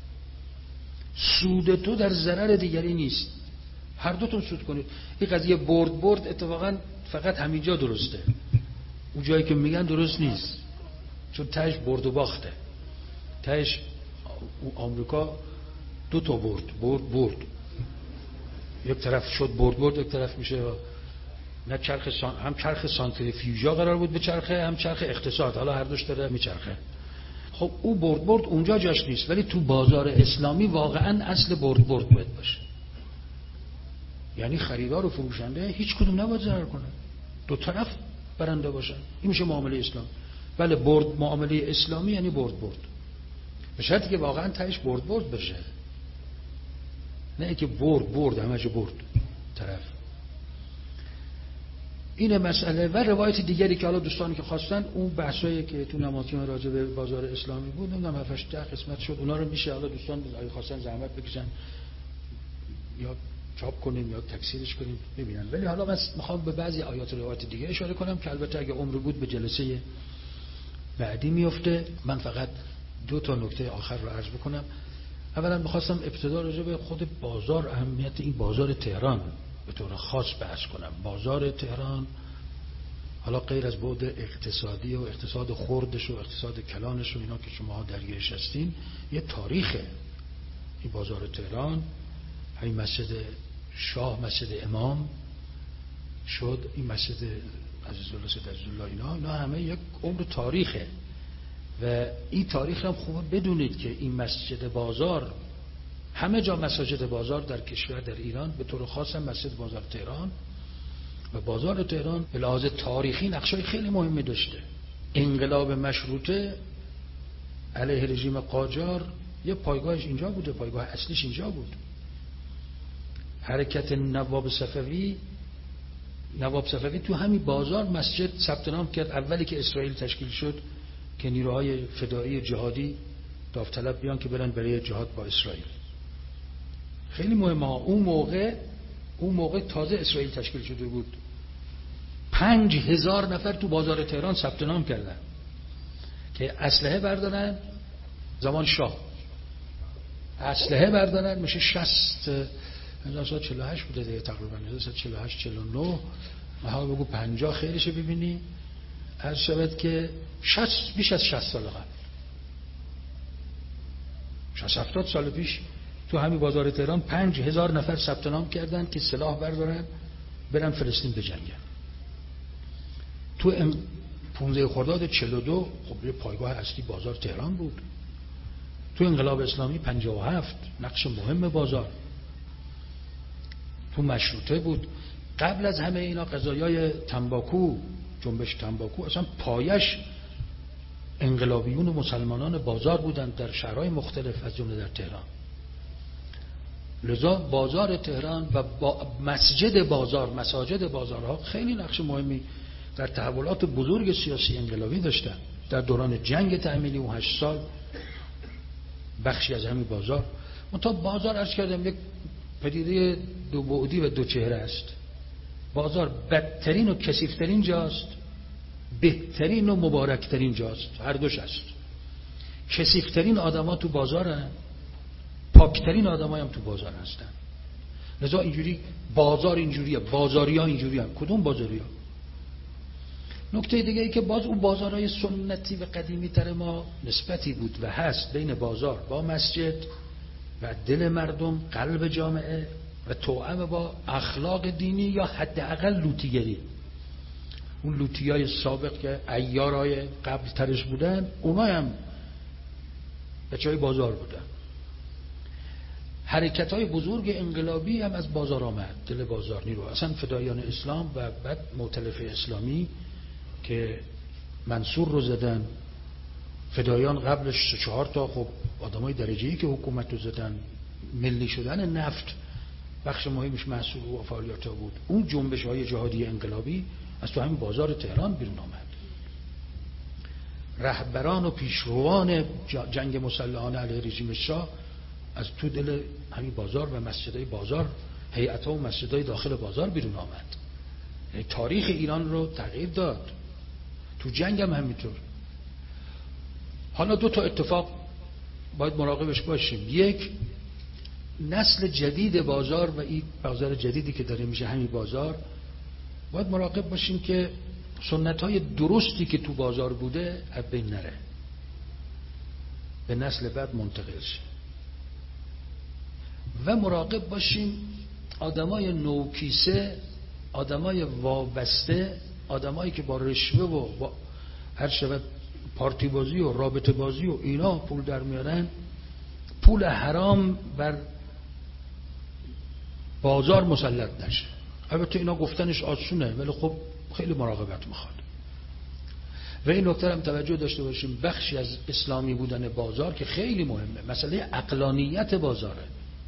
سود تو در ضرر دیگری نیست، هر دوتون سود کنید. این قضیه برد اتفاقا فقط همینجا درسته، اون جایی که میگن درست نیست، چون تهش برد و باخته. تهش آمریکا دو تا برد یک طرف شد برد یک طرف میشه نه چرخ هم چرخ سانتریفیوژا قرار بود به چرخه، هم چرخ اقتصاد، حالا هر دوش داره میچرخه. خب او برد اونجا جاش نیست، ولی تو بازار اسلامی واقعا اصل برد باید باشه. یعنی خریدار و فروشنده هیچ کدوم نباید ضرر کنه، دو طرف برنده باشن. این میشه معامله اسلام. بله برد، معامله اسلامی یعنی برد به شرطی که واقعا تهش برد بشه، نه که برد همه جا برد طرف. این مسئله. و روایت دیگری که حالا دوستانی که خواستن، اون بحثایی که تو نمازیان راجع به بازار اسلامی بود، نمیدونم 7 8 قسمت شد، اونا رو میشه حالا دوستان اگه خواستن زحمت بکشن یا چاپ کنیم یا تکثیرش کنیم ببینن. ولی حالا من میخوام به بعضی آیات و روایت دیگه اشاره کنم که البته اگه عمر بود به جلسه بعدی میفته. من فقط 2 تا نکته آخر رو عرض بکنم. اولا میخواستم ابتدا راجع به خود بازار، اهمیت این بازار تهران به طور خاص بحث کنم. بازار تهران حالا غیر از بعد اقتصادی و اقتصاد خردش و اقتصاد کلانش و اینا که شما درگیرش هستین، یه تاریخه. این بازار تهران، این مسجد شاه، مسجد امام شد، این مسجد عزیزالله سید عزیزالله، اینا همه یک عمر تاریخه. و این تاریخ هم خوبه بدونید که این مسجد بازار، همه جا مساجد بازار در کشور، در ایران به طور خاص هم مسجد بازار تهران و بازار تهران به لحاظ تاریخی نقشای خیلی مهمی داشته. انقلاب مشروطه علیه رژیم قاجار یه پایگاهش اینجا بوده، پایگاه اصلیش اینجا بود. حرکت نواب صفوی تو همین بازار مسجد ثبت نام کرد. اولی که اسرائیل تشکیل شد که نیروهای فدایی جهادی داوطلب بیان که برن برای جهاد با اسرائیل. خیلی مهمه. اون موقع تازه اسرائیل تشکیل شده بود. 5000 نفر تو بازار تهران ثبت نام کردن که اسلحه بردارن. زمان شاه اسلحه بردارن، میشه 1948 بوده دیگه تقریبا، 1948 49 ما بگو 50 خیرشه ببینی. عرض شود که بیش از 60 سال قبل، 60-70 سال پیش تو همین بازار تهران 5000 نفر ثبت نام کردن که سلاح بردارن برن فلسطین بجنگن. تو 15 خرداد 42 خب یه پایگاه اصلی بازار تهران بود. تو انقلاب اسلامی 57 نقش مهم بازار. تو مشروطه بود. قبل از همه اینا قضایای تنباکو، جنبش تنباکو اصلا پایش انقلابیون و مسلمانان بازار بودند در شهرهای مختلف از جمله در تهران. لذا بازار تهران و مساجد بازارها خیلی نقش مهمی در تحولات بزرگ سیاسی انقلابی داشتن. در دوران جنگ تأمیلی و 8 سال بخشی از همین بازار، منتها بازار عرض کردم یک پدیده دو بعدی و دو چهره است. بازار بدترین و کثیف‌ترین جاست، بهترین و مبارکترین جاست، هر دوش است. کثیف‌ترین آدما تو بازارن، پاکترین آدمایی هم تو بازار هستن. لذا اینجوری بازار اینجوریه، بازاریا اینجوریه. کدوم بازاریا؟ نکته دیگه ای که باز اون بازارهای سنتی و قدیمی تر ما نسبتی بود و هست بین بازار با مسجد و دل مردم، قلب جامعه و توأم با اخلاق دینی یا حداقل لوطیگری. اون لوطیای سابق که عیارای قبل ترش بودن، اونها هم بچهای بازار بودن. حرکت‌های بزرگ انقلابی هم از بازار آمد، دل بازار نیرو. اصلا فدایان اسلام و بعد مؤتلفه اسلامی که منصور رو زدن، فدایان قبلش 4 تا خب آدمای درجه‌ای که حکومت رو زدن، ملی شدن نفت بخش مهمش محصول و فعالیت‌ها بود. اون جنبش‌های جهادی انقلابی از تو همین بازار تهران بیرون آمد. رهبران و پیشروان جنگ مسلحانه علیه رژیم شاه از تو دل همین بازار و مسجدهای بازار، هیئت‌ها و مسجدهای داخل بازار بیرون آمد. یعنی تاریخ ایران رو تغییر داد. تو جنگ هم همینطور. حالا 2 تا اتفاق باید مراقبش باشیم. یک، نسل جدید بازار و این بازار جدیدی که داره میشه همین بازار، باید مراقب باشیم که سنت‌های درستی که تو بازار بوده از بین نره، به نسل بعد منتقل شه. و مراقب باشیم آدمای نوکیسه، آدمای وابسته، آدمایی که با رشوه و با هر شود پارتی بازی و رابطه بازی و اینا پول در میارن، پول حرام بر بازار مسلط نشه. البته اینا گفتنش آسونه ولی خب خیلی مراقبت میخواد. و این نکته هم توجه داشته باشیم، بخشی از اسلامی بودن بازار که خیلی مهمه، مسئله عقلانیت بازاره.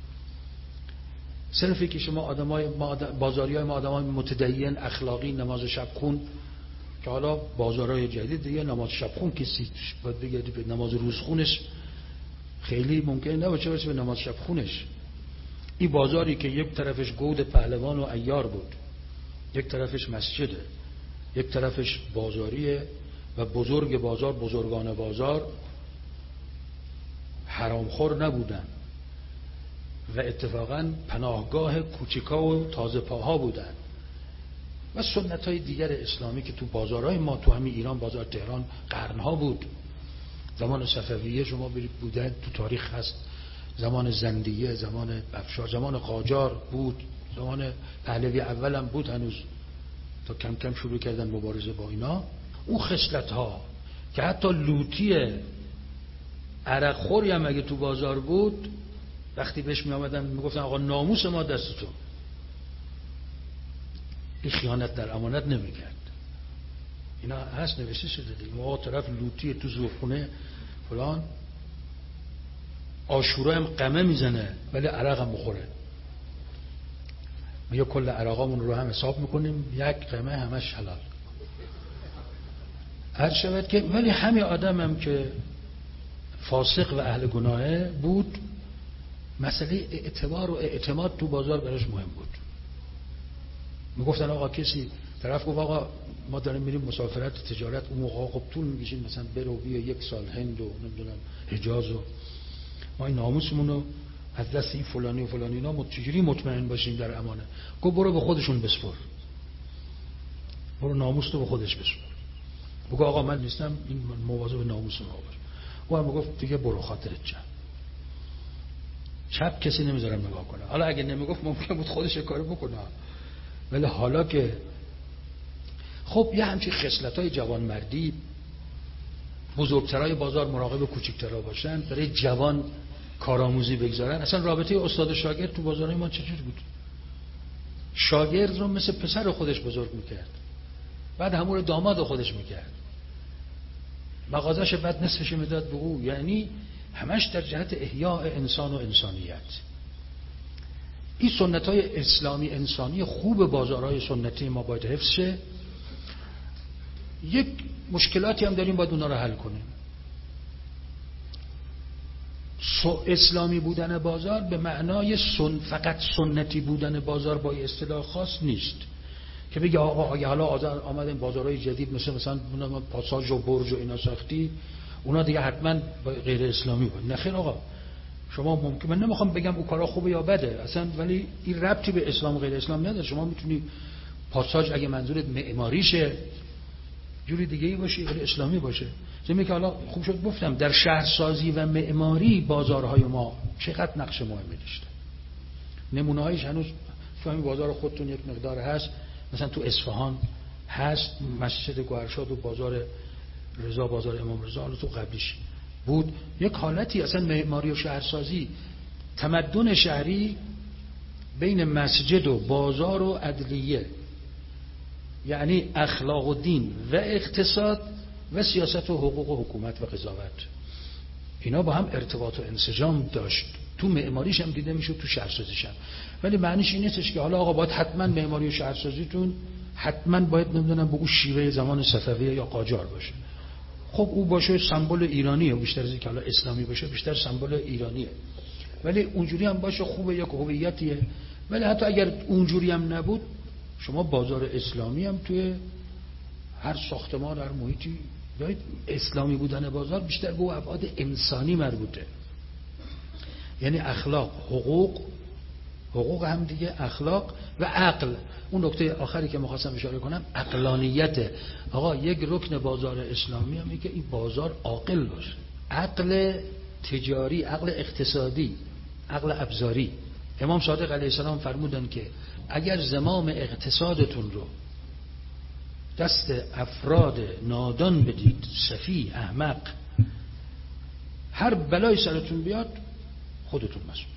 صرفی که شما بازاریای ما آدمای متدین، اخلاقی، نماز شب خون، که حالا بازارهای جدید دیگه نماز شب خون کسی باید بگردی به نماز روز خونش خیلی ممکن نباشه به نماز شب خونش. این بازاری که یک طرفش گود پهلوان و عیار بود، یک طرفش مسجده، یک طرفش بازاریه و بزرگ بازار، بزرگان بازار حرامخور نبودن و اتفاقا پناهگاه کوچیکا و تازه پاها بودن. و سنت‌های دیگر اسلامی که تو بازارهای ما تو همین ایران، بازار تهران قرنها بود. زمان صفویه شما برید بودن، تو تاریخ هست، زمان زندیه، زمان افشار، زمان قاجار بود، زمان پهلوی اول هم بود هنوز، تا کم کم شروع کردن مبارزه با اینا. اون خصلت‌ها که حتی لوطی عرقخوری هم اگه تو بازار بود، وقتی بهش می آمدن می گفتن آقا ناموس ما دستتون، این خیانت در امانت نمی کرد. اینا هست، نوشته شده دیگه. آقا طرف لوطی تو زورخونه فلان، عاشورا هم قمه میزنه ولی عرق هم بخوره. ما یا کل عرقامون رو هم حساب میکنیم، یک قمه همش حلال. هر شود که ولی همین آدم هم که فاسق و اهل گناهه بود، مسئله اعتبار و اعتماد تو بازار براش مهم بود. میگفتن آقا کسی طرف گفت آقا ما داریم میریم مسافرت تجارت، اون موقع خب طول میکشید مثلا برو بیا 1 سال هند و نمیدونم حجاز، و ما این ناموسمون رو از دست این فلانی و فلانی اینا چجوری مطمئن باشیم در امانه؟ گفت برو به خودشون بسپر، برو ناموس تو به خودش بسپر. بگو آقا من نیستم، این مواظب ناموس ما باش. او هم گفت دیگه برو خاطرت جمع. چپ کسی نمیذارم نگاه کنه. حالا اگه نمیگفت ممکن بود خودش کارو بکنه، ولی حالا که خب یه همچین خصلت‌های جوانمردی، بزرگترای بازار مراقب کوچکترا باشن، برای جوان کارآموزی بگذارن. اصلا رابطه استاد و شاگرد تو بازارهای ما چجور بود؟ شاگرد رو مثل پسر خودش بزرگ میکرد، بعد همون داماد خودش میکرد، مغازش بعد نصفش میداد به او. یعنی همش در جهت احیاء انسان و انسانیت. این سنت‌های اسلامی انسانی خوب بازارهای سنتی ما باید حفظ شه. یک مشکلاتی هم داریم، باید اونا رو حل کنیم. اسلامی بودن بازار به معنای فقط سنتی بودن بازار با اصطلاح خاص نیست که بگه آقا اگه حالا آمدن بازارهای جدید مثلا پاساژ و برج و اینا ساختی اونا دیگه حتما غیر اسلامی بود. نه خیر آقا، شما ممکن، من نمیخوام بگم اون کارا خوبه یا بده اصلا، ولی این ربطی به اسلام و غیر اسلام نداره. شما میتونی پاساژ اگه منظورت معماریشه جوری دیگه ای باشه غیر اسلامی باشه. زمین که حالا خوب شد گفتم در شهرسازی و معماری بازارهای ما چقدر نقش مهمی داشته. نمونه‌هایش هنوز تو همین بازار خودتون یک مقدار هست، مثلا تو اصفهان هست مسجد گوهرشاد و بازار رضا، بازار امام رضا، حالا تو قبلیش بود یک حالتی اصلا معماری و شهرسازی، تمدن شهری بین مسجد و بازار و عدلیه، یعنی اخلاق و دین و اقتصاد و سیاست و حقوق و حکومت و قضاوت، اینا با هم ارتباط و انسجام داشت. تو معماریش هم دیده میشد، تو شهرسازیش هم. ولی معنیش این نیستش که حالا آقا باید حتما معماری و شهرسازیتون حتما باید نمیدونم به اون شیوه زمان صفویه یا قاجار باشه. خب او باشه سمبل ایرانیه، بیشتر از اینکه حالا اسلامی باشه بیشتر سمبل ایرانیه، ولی اونجوری هم باشه خوبه، یک هویتیه. ولی حتی اگر اونجوری هم نبود، شما بازار اسلامی هم توی هر ساختمان، هر محیطی دارید. اسلامی بودن بازار بیشتر به ابعاد انسانی مربوطه، یعنی اخلاق، حقوق هم دیگه، اخلاق و عقل. اون نکته آخری که می‌خواستم اشاره کنم عقلانیت. آقا یک رکن بازار اسلامی هم که این بازار عاقل باشه، عقل تجاری، عقل اقتصادی، عقل ابزاری. امام صادق علیه السلام فرمودن که اگر زمام اقتصادتون رو دست افراد نادان بدید، سفیه، احمق، هر بلای سرتون بیاد خودتون مسئول.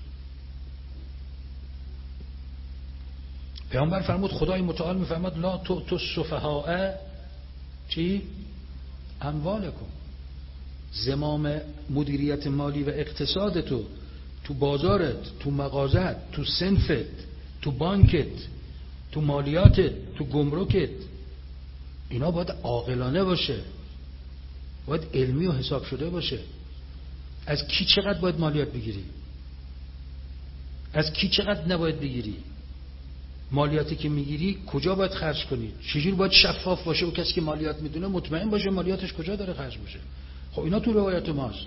پیامبر فرمود، خدای متعال میفرماد لا تو السفهاء چی؟ اموالکم. زمام مدیریت مالی و اقتصاد تو بازارت، تو مغازت، تو صنفت، تو بانکت، تو مالیاتت، تو گمرکت، اینا باید عاقلانه باشه، باید علمی و حساب شده باشه. از کی چقدر باید مالیات بگیری، از کی چقدر نباید بگیری، مالیاتی که میگیری کجا باید خرج کنی، چجور باید شفاف باشه و کسی که مالیات میدونه مطمئن باشه مالیاتش کجا داره خرج میشه. خب اینا تو روایت ماست.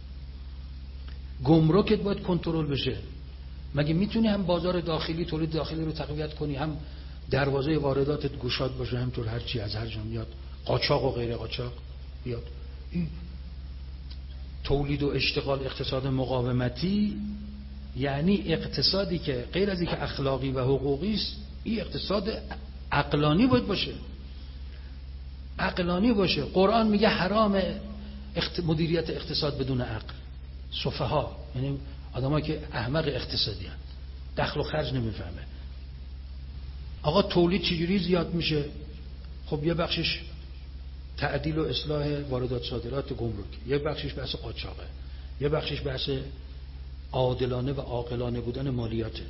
گمرکت باید کنترل بشه. مگه میتونی هم بازار داخلی، تولید داخلی رو تقویت کنی، هم دروازه وارداتت گشاد باشه، همطور هر چی از هر جا میاد، قاچاق و غیر قاچاق بیاد. این تولید و اشتغال اقتصاد مقاومتی یعنی اقتصادی که غیر از اینکه اخلاقی و حقوقی است، این اقتصاد عقلانی باید باشه، عقلانی باشه. قرآن میگه حرام مدیریت اقتصاد بدون عقل. سفها یعنی آدمایی که احمق اقتصادی هستند، دخل و خرج نمیفهمه. آقا تولید چجوری زیاد میشه؟ خب یه بخشش تعدیل و اصلاح واردات صادرات گمرک، یه بخشش بحث قاچاقه، یه بخشش بحث عادلانه و عاقلانه بودن مالیاته،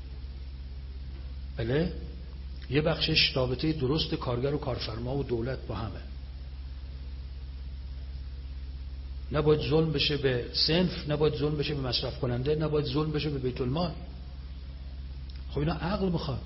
بله، یه بخشش رابطه درست کارگر و کارفرما و دولت با همه. نباید ظلم بشه به صنف، نباید ظلم بشه به مصرف کننده، نباید ظلم بشه به بیت المال. خب اینا عقل میخواد.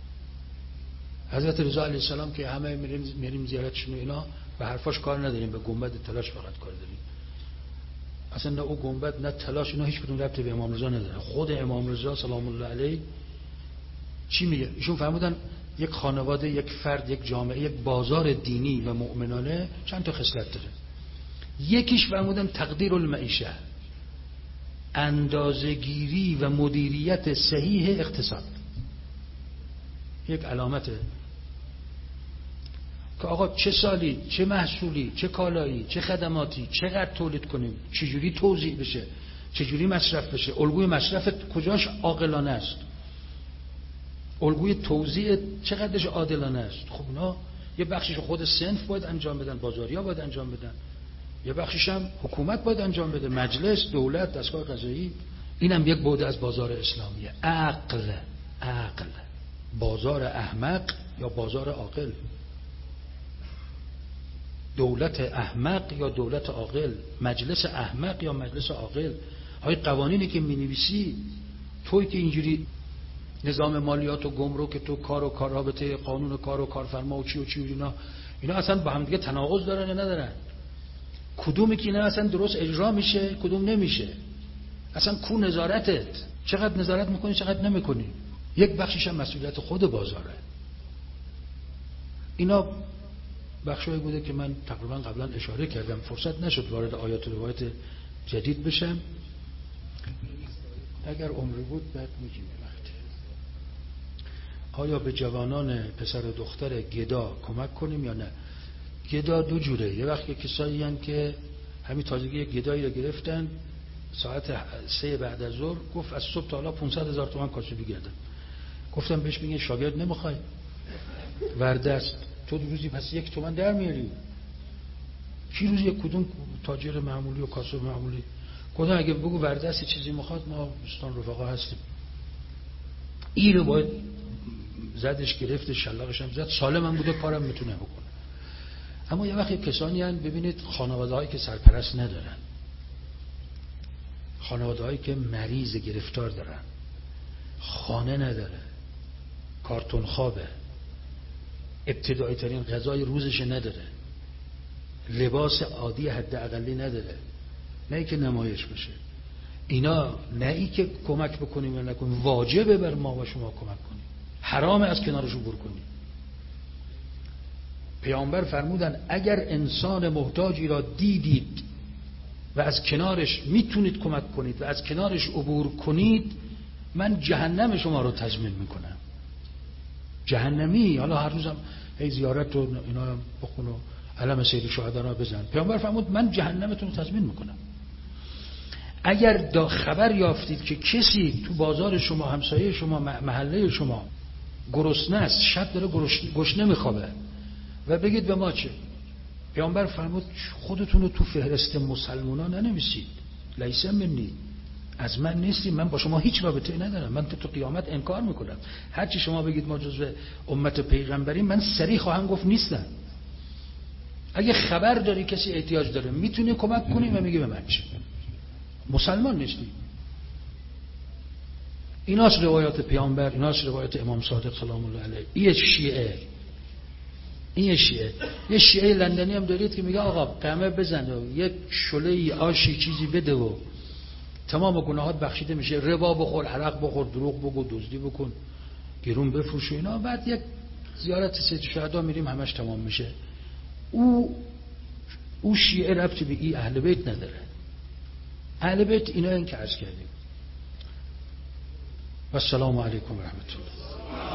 حضرت رضا علیه السلام که همه میریم زیارتشون، اینا به حرفاش کار نداریم، به گنبد تلاش فقط کار داریم. اصلا نه او گنبد نه تلاش، اینا هیچ کدوم ربطی به امام رضا نداره. خود امام رضا سلام الله علیه چی میگه؟ ایشون فرمودن یک خانواده، یک فرد، یک جامعه، یک بازار دینی و مؤمنانه چند تا خصلت داره. یکیش فرمودن تقدیر المعیشه، اندازه‌گیری و مدیریت صحیح اقتصاد. یک علامته که آقا چه سالی، چه محصولی، چه کالایی، چه خدماتی، چقدر تولید کنیم، چجوری توزیع بشه، چجوری مصرف بشه، الگوی مصرفت کجاش عاقلانه است، الگوی توزیع چقدرش عادلانه است. خب اینا یه بخشش خود صنف باید انجام بدن، بازاریا باید انجام بدن، یه بخشش هم حکومت باید انجام بده، مجلس، دولت، دستگاه قضایی. اینم یک بعد از بازار اسلامیه. عقل، بازار احمق یا بازار عاقل، دولت احمق یا دولت عاقل، مجلس احمق یا مجلس عاقل. های قوانینی که می‌نویسی، توی که اینجوری نظام مالیات و گمرک، تو کار و کار رابطه قانون و کار و کارفرما و چی و چی و اینا اصلا با هم دیگه تناقض دارن یا ندارن؟ کدومی که اینا اصلا درست اجرا میشه، کدوم نمیشه؟ اصلا کو نظارتت؟ چقدر نظارت میکنی، چقدر نمیکنی؟ یک بخشش هم مسئولیت خود بازاره. اینا بخشایی بوده که من تقریبا قبلا اشاره کردم، فرصت نشد وارد آیات و روایت جدید بشم. اگر عمری بود بعد میگیم وقتی. آیا به جوانان پسر و دختر گدا کمک کنیم یا نه؟ گدا دو جوره. یه وقت کسایی هستن که همین تازگی یک گدایی رو گرفتن ساعت 3 بعد از ظهر، گفت از صبح تا حالا 500,000 تومان کاسبی کردم. گفتم بهش میگه شاگرد نمیخوای؟ وردست تو روزی پس 1 تومن در میاری؟ کی روزی کدوم تاجر معمولی و کاسب معمولی؟ گفتم اگه بگو وردست چیزی میخواد ما دوستان رفقا هستیم. این رو باید زدش، گرفت، شلاقش هم زد، سالم هم بوده، کارم میتونه بکنه. اما یه وقت کسانی هستند، ببینید خانواده‌هایی که سرپرست ندارن، خانواده‌هایی که مریض گرفتار دارن، خانه نداره، کارتون خوابه، ابتدایی ترین غذای روزش نداره، لباس عادی حداقلی نداره، نه ای که نمایش بشه. اینا نه ای که کمک بکنیم یا نکنیم، واجبه بر ما و شما کمک کنیم، حرامه از کنارش عبور کنیم. پیامبر فرمودن اگر انسان محتاجی را دیدید و از کنارش میتونید کمک کنید و از کنارش عبور کنید، من جهنم شما رو تضمین میکنم. جهنمی. حالا هر روزم هی زیارت و اینا بخون و علم سید شهدا را بزن. پیامبر فرمود من جهنمتون رو تضمین میکنم. اگر خبر یافتید که کسی تو بازار شما، همسایه شما، محله شما گرسنه است، شب داره گشنه میخوابه و بگید به ما چه؟ پیامبر فرمود خودتون رو تو فهرست مسلمونا ننویسید. لیس منی، از من نیستی، من با شما هیچ رابطه‌ای ندارم، من تو قیامت انکار میکنم. هر چی شما بگید ما جزو امت پیغمبریم، من صریح خواهم گفت نیستم. اگه خبر داری کسی احتیاج داره میتونی کمک کنی و میگی به من چه؟ مسلمان نیستی. ایناست روایات پیامبر، ایناست روایات امام صادق سلام الله علیه. این شیعه. یه شیعه لندنی هم دارید که میگه آقا قمه بزن و یک شله آشی چیزی بده و تمام گناهات بخشیده میشه، ربا بخور، عرق بخور، دروغ بگو، دزدی بکن، گرون بفروش و اینا، بعد یک زیارت سید شهدا میریم همش تمام میشه. او شیعه ربطی به این اهل بیت نداره. اهل بیت اینا این که عرض کردیم. و السلام علیکم و رحمت الله.